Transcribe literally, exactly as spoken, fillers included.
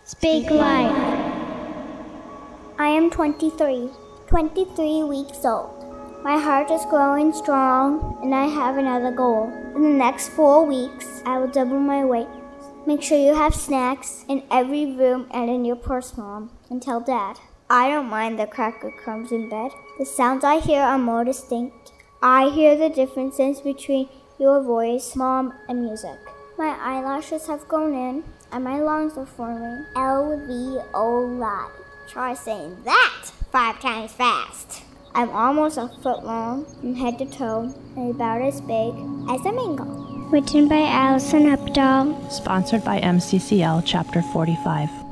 Speak life. I am twenty-three, twenty-three weeks old. My heart is growing strong, and I have another goal. In the next four weeks, I will double my weight. Make sure you have snacks in every room and in your purse, Mom, and tell Dad. I don't mind the cracker crumbs in bed. The sounds I hear are more distinct. I hear the differences between your voice, Mom, and music. My eyelashes have grown in, and my lungs are forming. L V O Y. Try saying that five times fast. I'm almost a foot long from head to toe and about as big as a mango. Written by Allison Updahl. Sponsored by M C C L Chapter forty-five.